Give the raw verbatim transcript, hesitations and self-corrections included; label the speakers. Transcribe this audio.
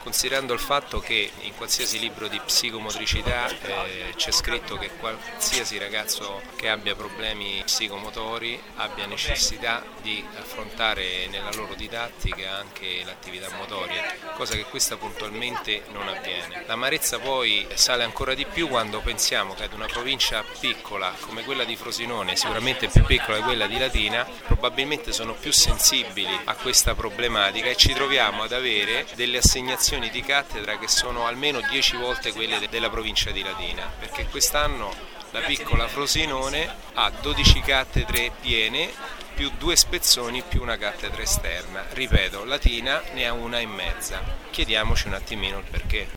Speaker 1: considerando il fatto che in qualsiasi libro di psicomotricità eh, c'è scritto che qualsiasi ragazzo che abbia problemi psicomotori abbia necessità di affrontare nella loro didattica anche l'attività motoria, cosa che questa puntualmente non avviene. L'amarezza poi sale ancora di più quando pensiamo che ad una provincia piccola come quella di Frosinone, sicuramente più piccola di quella di Latina, probabilmente sono più sensibili a questa problematica e ci troviamo ad avere delle assegnazioni di cattedra che sono almeno dieci volte quelle della provincia di Latina, perché quest'anno la piccola Frosinone ha dodici cattedre piene più due spezzoni più una cattedra esterna. Ripeto, Latina ne ha una e mezza. Chiediamoci un attimino il perché.